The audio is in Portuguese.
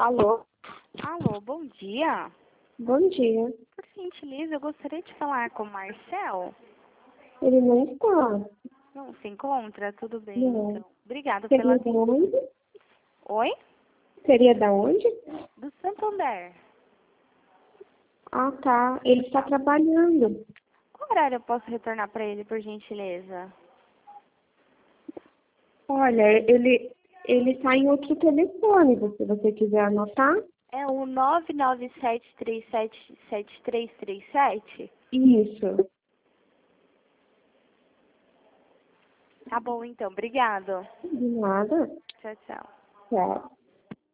Alô? Alô, bom dia. Bom dia. Por gentileza, eu gostaria de falar com o Marcel. Ele não está. Não se encontra? Tudo bem, Não. então. Obrigada pela Seria da atenção. onde? Oi? Seria da onde? Do Santander. Ah, tá. Ele está trabalhando. Qual horário eu posso retornar para ele, por gentileza? Olha, ele está em outro telefone, se você quiser anotar. É o 997377337? Isso. Tá bom, então. Obrigado. De nada. Tchau, tchau. Tchau.